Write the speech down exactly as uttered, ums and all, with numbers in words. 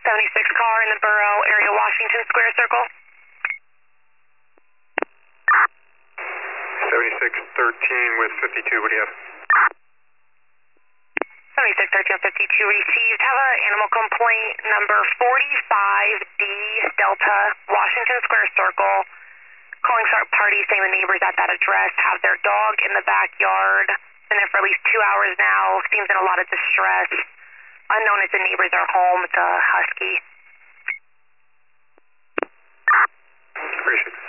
seventy-six car in the Borough area, Washington Square Circle. seventy-six thirteen with fifty-two, what do you have? seventy-six thirteen fifty-two received. Have an animal complaint number forty-five D Delta, Washington Square Circle. Calling start party saying the neighbors at that address have their dog in the backyard. Been there for at least two hours now. Seems in a lot of distress. Unknown if the neighbors are home. It's a husky. Appreciate it.